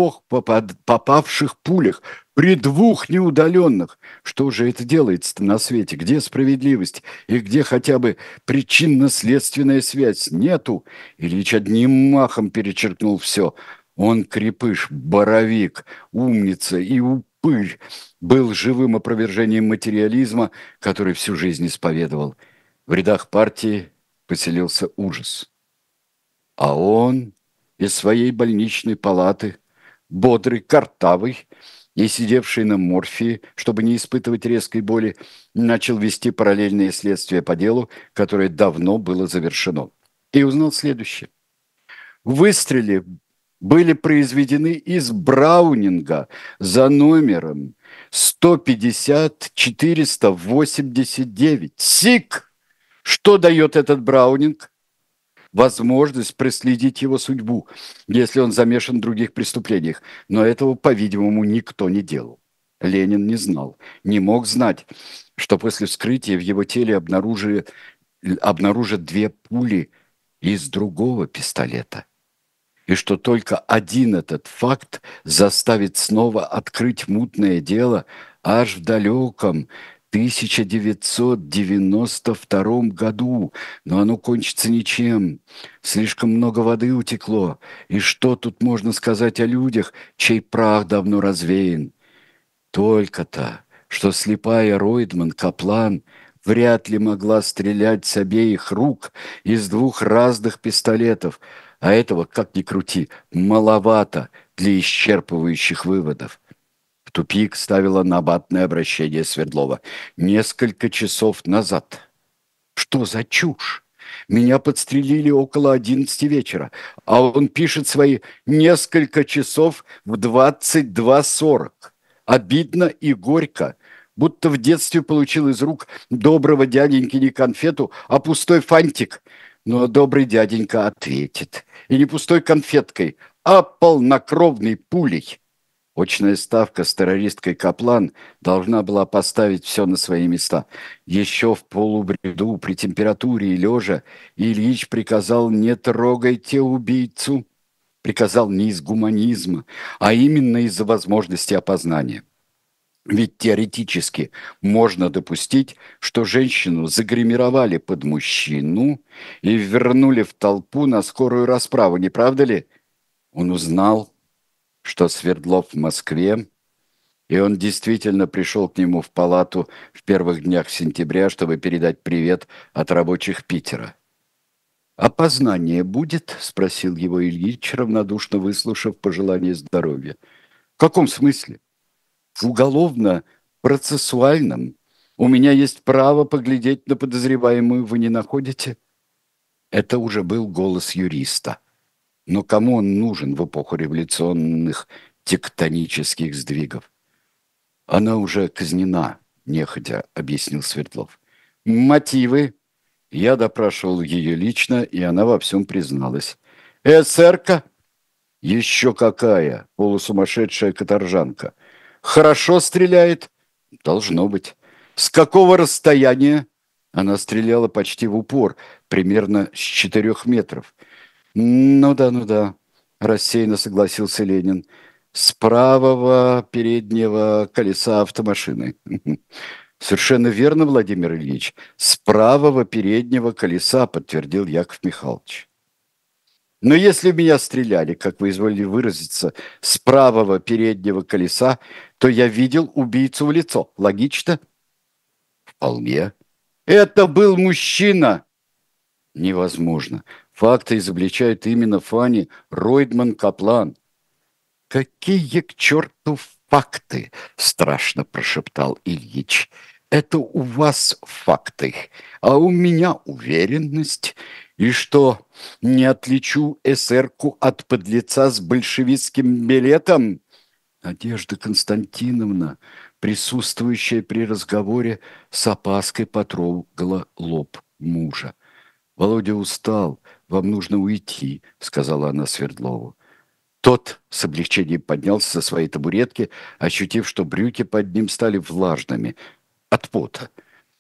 попавших пулях, при 2 неудаленных. Что же это делается-то на свете? Где справедливость? И где хотя бы причинно-следственная связь? Нету. Ильич одним махом перечеркнул все. Он крепыш, боровик, умница и упырь. Был живым опровержением материализма, который всю жизнь исповедовал. В рядах партии поселился ужас. А он из своей больничной палаты, бодрый, картавый и сидевший на морфии, чтобы не испытывать резкой боли, начал вести параллельные следствия по делу, которое давно было завершено. И узнал следующее. Выстрелы были произведены из Браунинга за номером 150-489. СИК! Что дает этот Браунинг? Возможность проследить его судьбу, если он замешан в других преступлениях. Но этого, по-видимому, никто не делал. Ленин не знал, не мог знать, что после вскрытия в его теле обнаружат 2 пули из другого пистолета. И что только один этот факт заставит снова открыть мутное дело аж в далеком 1992 году, но оно кончится ничем. Слишком много воды утекло. И что тут можно сказать о людях, чей прах давно развеян? Только-то, что слепая Ройдман Каплан вряд ли могла стрелять с обеих рук из 2 разных пистолетов, а этого, как ни крути, маловато для исчерпывающих выводов. В тупик ставило набатное обращение Свердлова несколько часов назад. Что за чушь? Меня подстрелили около 11 вечера, а он пишет свои несколько часов в 22:40. Обидно и горько, будто в детстве получил из рук доброго дяденьки не конфету, а пустой фантик. Но добрый дяденька ответит. И не пустой конфеткой, а полнокровной пулей. Очная ставка с террористкой Каплан должна была поставить все на свои места. Еще в полубреду, при температуре и лежа, Ильич приказал: «Не трогайте убийцу». Приказал не из гуманизма, а именно из-за возможности опознания. Ведь теоретически можно допустить, что женщину загримировали под мужчину и вернули в толпу на скорую расправу, не правда ли? Он узнал, что Свердлов в Москве, и он действительно пришел к нему в палату в первых днях сентября, чтобы передать привет от рабочих Питера. «Опознание будет?» – спросил его Ильич, равнодушно выслушав пожелание здоровья. «В каком смысле? В уголовно-процессуальном. У меня есть право поглядеть на подозреваемую, вы не находите?» Это уже был голос юриста. Но кому он нужен в эпоху революционных тектонических сдвигов? Она уже казнена, нехотя объяснил Свердлов. Мотивы? Я допрашивал ее лично, и она во всем призналась. Эсерка? Еще какая, полусумасшедшая каторжанка. Хорошо стреляет? Должно быть. С какого расстояния? Она стреляла почти в упор, примерно с 4 метров. Ну да, рассеянно согласился Ленин. С правого переднего колеса автомашины. Совершенно верно, Владимир Ильич. С правого переднего колеса, подтвердил Яков Михайлович. Но если в меня стреляли, как вы изволили выразиться, с правого переднего колеса, то я видел убийцу в лицо. Логично? Вполне. Это был мужчина. Невозможно. Факты изобличает именно Фанни Ройдман-Каплан. «Какие к черту факты?» – страшно прошептал Ильич. «Это у вас факты, а у меня уверенность. И что, не отличу эсерку от подлеца с большевистским билетом?» Надежда Константиновна, присутствующая при разговоре, с опаской потрогала лоб мужа. «Володя устал, вам нужно уйти», — сказала она Свердлову. Тот с облегчением поднялся со своей табуретки, ощутив, что брюки под ним стали влажными от пота.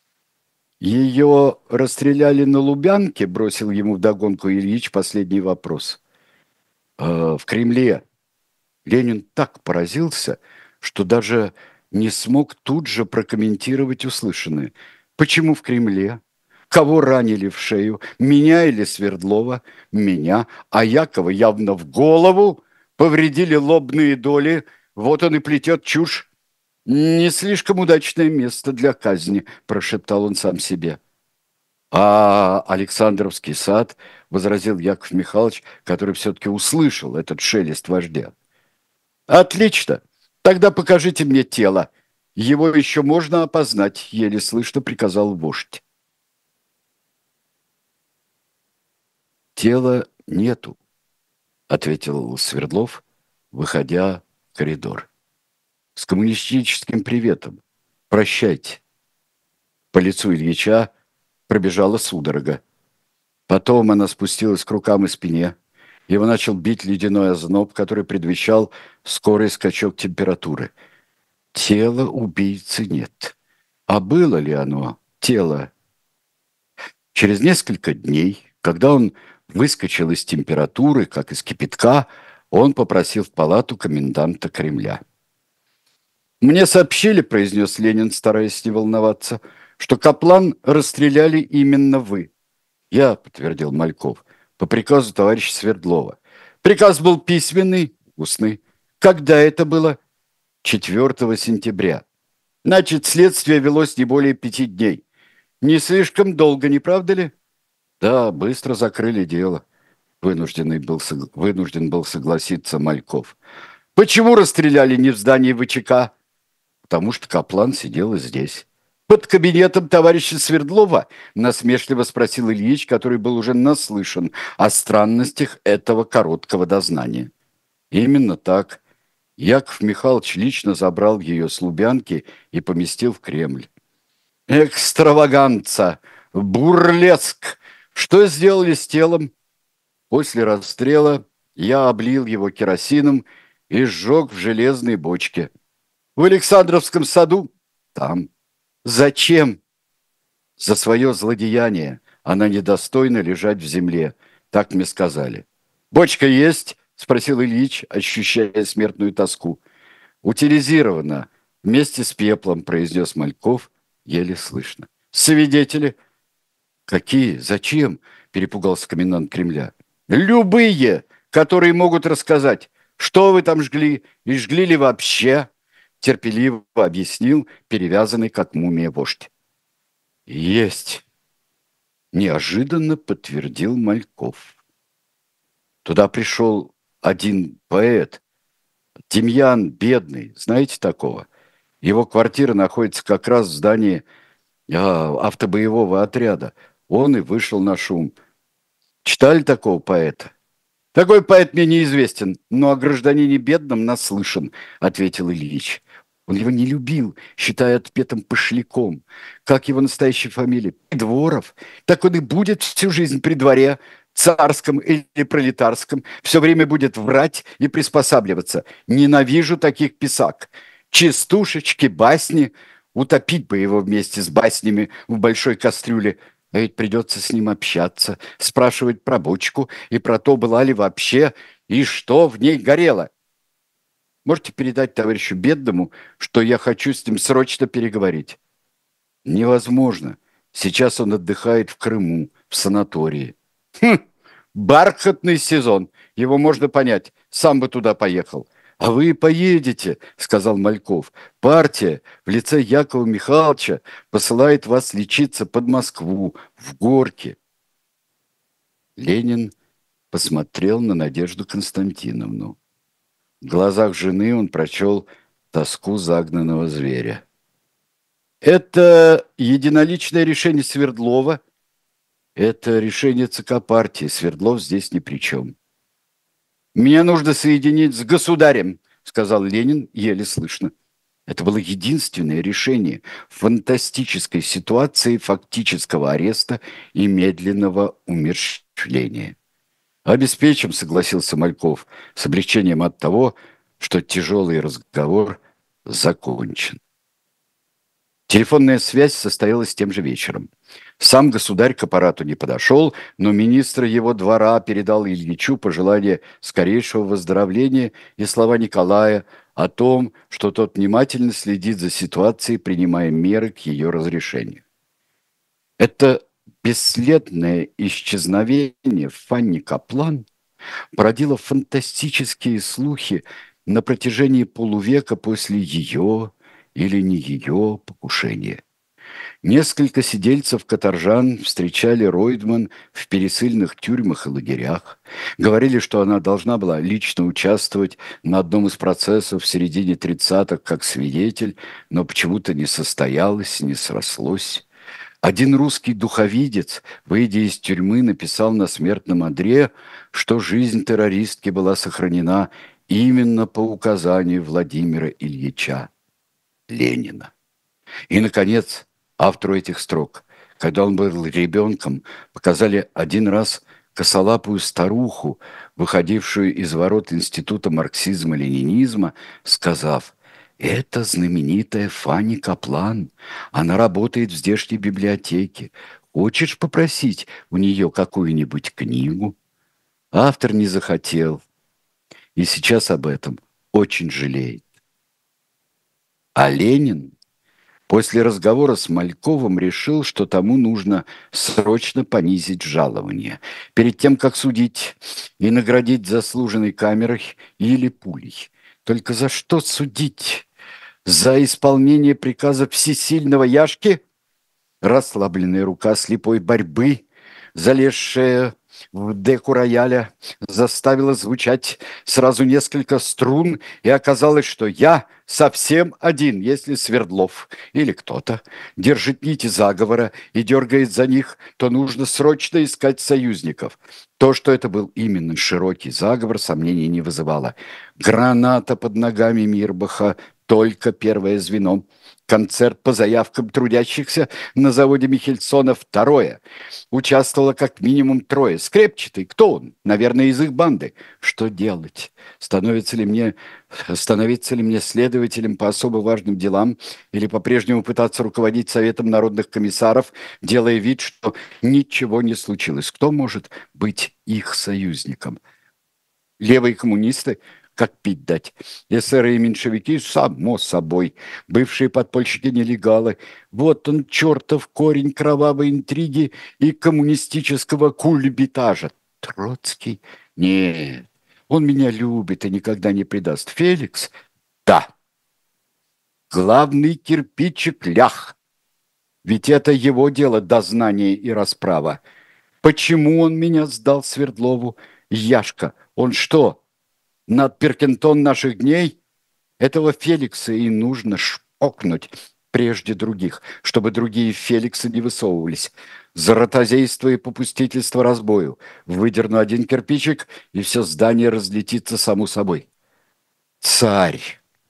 «Ее расстреляли на Лубянке?» — бросил ему вдогонку Ильич последний вопрос. «В Кремле». Ленин так поразился, что даже не смог тут же прокомментировать услышанное. «Почему в Кремле? Кого ранили в шею? Меня или Свердлова? Меня. А Якова явно в голову. Повредили лобные доли. Вот он и плетет чушь. Не слишком удачное место для казни», – прошептал он сам себе. «А Александровский сад», – возразил Яков Михайлович, который все-таки услышал этот шелест вождя. «Отлично. Тогда покажите мне тело. Его еще можно опознать», – еле слышно приказал вождь. «Тела нету», — ответил Свердлов, выходя в коридор. «С коммунистическим приветом. Прощайте». По лицу Ильича пробежала судорога. Потом она спустилась к рукам и спине. Его начал бить ледяной озноб, который предвещал скорый скачок температуры. Тела убийцы нет. А было ли оно, тело? Через несколько дней, когда он выскочил из температуры, как из кипятка, он попросил в палату коменданта Кремля. «Мне сообщили, — произнес Ленин, стараясь не волноваться, — что Каплан расстреляли именно вы». «Я, — подтвердил Мальков, — по приказу товарища Свердлова». «Приказ был письменный, устный. Когда это было?» 4 сентября. «Значит, следствие велось не более 5 дней. Не слишком долго, не правда ли?» «Да, быстро закрыли дело», — вынужден был согласиться Мальков. «Почему расстреляли не в здании ВЧК?» «Потому что Каплан сидел здесь». Под кабинетом товарища Свердлова? Насмешливо спросил Ильич, который был уже наслышан о странностях этого короткого дознания. Именно так. Яков Михайлович лично забрал ее с Лубянки и поместил в Кремль. Экстраваганца! Бурлеск! Что сделали с телом? После расстрела я облил его керосином и сжег в железной бочке. В Александровском саду? Там. Зачем? За свое злодеяние. Она недостойна лежать в земле. Так мне сказали. Бочка есть? Спросил Ильич, ощущая смертную тоску. Утилизирована. Вместе с пеплом, произнес Мальков, еле слышно. Свидетели? Какие? Зачем? Перепугался комендант Кремля. Любые, которые могут рассказать, что вы там жгли и жгли ли вообще, терпеливо объяснил перевязанный как мумия вождь. Есть, неожиданно подтвердил Мальков. Туда пришел один поэт, Демьян Бедный, знаете такого? Его квартира находится как раз в здании автобоевого отряда. Он и вышел на шум. Читали такого поэта? Такой поэт мне неизвестен, но о гражданине Бедном наслышан, ответил Ильич. Он его не любил, считая отпетым пошляком. Как его настоящая фамилия? Придворов. Так он и будет всю жизнь при дворе, царском или пролетарском. Все время будет врать и приспосабливаться. Ненавижу таких писак. Частушечки, басни. Утопить бы его вместе с баснями в большой кастрюле. А ведь придется с ним общаться, спрашивать про бочку и про то, была ли вообще, и что в ней горело. Можете передать товарищу Бедному, что я хочу с ним срочно переговорить? Невозможно. Сейчас он отдыхает в Крыму, в санатории. Бархатный сезон. Его можно понять. Сам бы туда поехал. А вы поедете, сказал Мальков. Партия в лице Якова Михайловича посылает вас лечиться под Москву, в Горки. Ленин посмотрел на Надежду Константиновну. В глазах жены он прочел тоску загнанного зверя. Это единоличное решение Свердлова. Это решение ЦК партии. Свердлов здесь ни при чем. «Меня нужно соединить с государем», — сказал Ленин, еле слышно. Это было единственное решение в фантастической ситуации фактического ареста и медленного умерщвления. «Обеспечим», — согласился Мальков, с облегчением от того, что тяжелый разговор закончен. Телефонная связь состоялась тем же вечером. Сам государь к аппарату не подошел, но министр его двора передал Ильичу пожелание скорейшего выздоровления и слова Николая о том, что тот внимательно следит за ситуацией, принимая меры к ее разрешению. Это бесследное исчезновение Фанни Каплан породило фантастические слухи на протяжении полувека после ее или не ее покушения. Несколько сидельцев-каторжан встречали Ройдман в пересыльных тюрьмах и лагерях. Говорили, что она должна была лично участвовать на одном из процессов в середине 30-х как свидетель, но почему-то не состоялось, не срослось. Один русский духовидец, выйдя из тюрьмы, написал на смертном одре, что жизнь террористки была сохранена именно по указанию Владимира Ильича Ленина. И, наконец, автору этих строк, когда он был ребенком, показали один раз косолапую старуху, выходившую из ворот Института марксизма-ленинизма, сказав: «Это знаменитая Фанни Каплан. Она работает в здешней библиотеке. Хочешь попросить у нее какую-нибудь книгу?» Автор не захотел. И сейчас об этом очень жалеет. А Ленин после разговора с Мальковым решил, что тому нужно срочно понизить жалование перед тем, как судить и наградить заслуженной камерой или пулей. Только за что судить? За исполнение приказа всесильного Яшки? Расслабленная рука слепой борьбы, залезшая в деку рояля заставила звучать сразу несколько струн, и оказалось, что я совсем один, если Свердлов или кто-то держит нити заговора и дергает за них, то нужно срочно искать союзников. То, что это был именно широкий заговор, сомнений не вызывало. Граната под ногами Мирбаха — только первое звено. Концерт по заявкам трудящихся на заводе Михельсона — второе. Участвовало как минимум трое. Скрепчатый, кто он? Наверное, из их банды. Что делать? Становиться ли мне следователем по особо важным делам или по-прежнему пытаться руководить Советом народных комиссаров, делая вид, что ничего не случилось? Кто может быть их союзником? Левые коммунисты? Как пить дать? Эсеры и меньшевики? Само собой. Бывшие подпольщики-нелегалы. Вот он, чертов корень кровавой интриги и коммунистического кульбитажа. Троцкий? Нет, он меня любит и никогда не предаст. Феликс? Да. Главный кирпичик лях. Ведь это его дело — дознание и расправа. Почему он меня сдал Свердлову? Яшка, он что, над Перкинтон наших дней? Этого Феликса и нужно шпокнуть прежде других, чтобы другие Феликсы не высовывались. За ротозейство и попустительство разбою. Выдерну один кирпичик, и все здание разлетится само собой. Царь.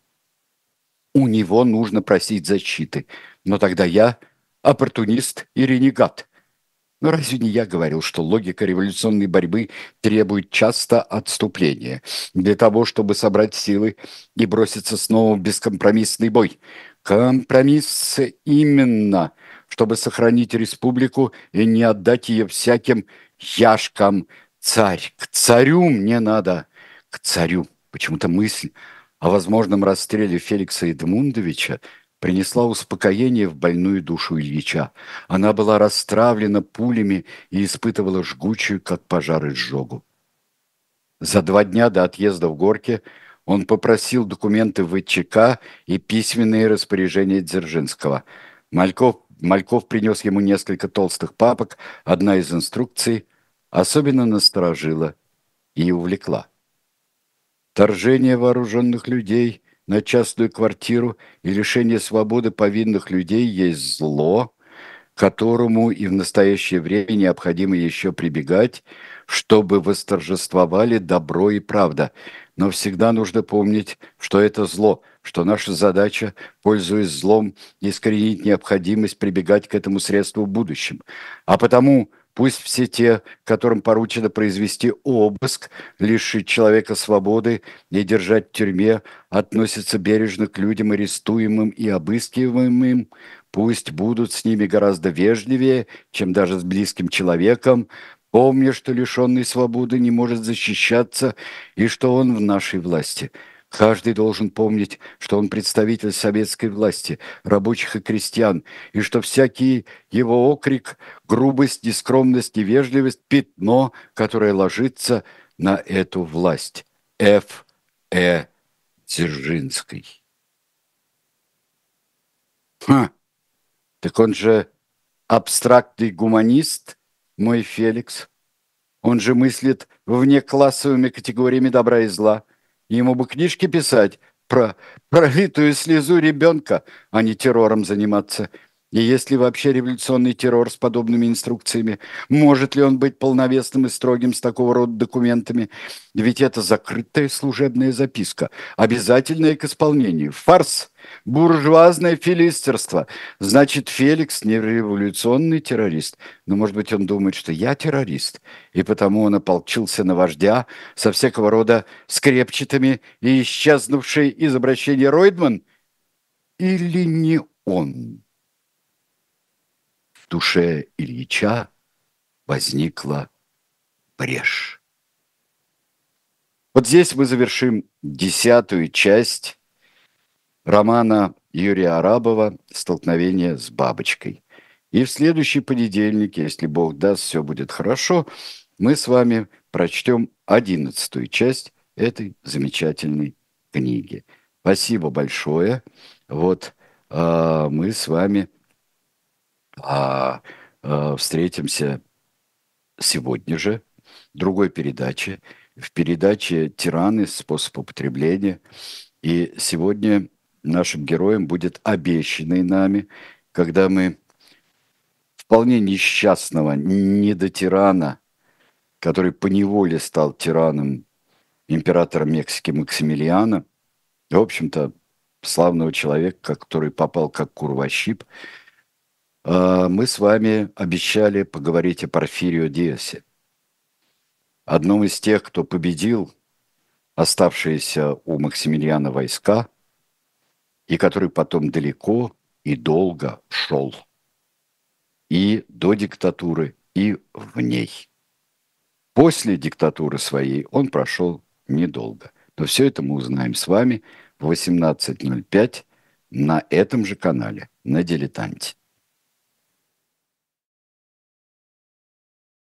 У него нужно просить защиты. Но тогда я оппортунист и ренегат. Но разве не я говорил, что логика революционной борьбы требует часто отступления для того, чтобы собрать силы и броситься снова в бескомпромиссный бой? Компромисс именно, чтобы сохранить республику и не отдать ее всяким яшкам. Царь, к царю мне надо, к царю. Почему-то мысль о возможном расстреле Феликса Эдмундовича принесла успокоение в больную душу Ильича. Она была расстравлена пулями и испытывала жгучую, как пожар, изжогу. За 2 дня до отъезда в Горки он попросил документы ВЧК и письменные распоряжения Дзержинского. Мальков принес ему несколько толстых папок, одна из инструкций особенно насторожила и увлекла. Вторжение вооруженных людей на частную квартиру и лишение свободы повинных людей есть зло, к которому и в настоящее время необходимо еще прибегать, чтобы восторжествовали добро и правда. Но всегда нужно помнить, что это зло, что наша задача, пользуясь злом, искоренить необходимость прибегать к этому средству в будущем. А потому пусть все те, которым поручено произвести обыск, лишить человека свободы и держать в тюрьме, относятся бережно к людям, арестуемым и обыскиваемым, пусть будут с ними гораздо вежливее, чем даже с близким человеком, помня, что лишенный свободы не может защищаться и что он в нашей власти. Каждый должен помнить, что он представитель советской власти, рабочих и крестьян, и что всякий его окрик, грубость, нескромность и вежливость — пятно, которое ложится на эту власть. Ф. Дзержинский. Так он же абстрактный гуманист, мой Феликс. Он же мыслит внеклассовыми категориями добра и зла. Ему бы книжки писать про пролитую слезу ребенка, а не террором заниматься. И есть ли вообще революционный террор с подобными инструкциями? Может ли он быть полновесным и строгим с такого рода документами? Ведь это закрытая служебная записка, обязательная к исполнению. Фарс, буржуазное филистерство. Значит, Феликс не революционный террорист. Но, может быть, он думает, что я террорист, и потому он ополчился на вождя со всякого рода скрепчатыми и исчезнувший из обращения Ройдман? Или не он? В душе Ильича возникла брешь. Вот здесь мы завершим 10-ю часть романа Юрия Арабова «Столкновение с бабочкой». И в следующий понедельник, если Бог даст, все будет хорошо, мы с вами прочтем 11-ю часть этой замечательной книги. Спасибо большое. Вот мы с вами встретимся сегодня же другой передаче, в передаче «Тираны. Способ употребления». И сегодня нашим героем будет обещанный нами, когда мы вполне несчастного недотирана, который поневоле стал тираном императора Мексики Максимилиана, в общем-то, славного человека, который попал как кур во щип, мы с вами обещали поговорить о Порфирио Диасе, одном из тех, кто победил оставшиеся у Максимилиана войска и который потом далеко и долго шел и до диктатуры, и в ней. После диктатуры своей он прошел недолго. Но все это мы узнаем с вами в 18:05 на этом же канале, на «Дилетанте».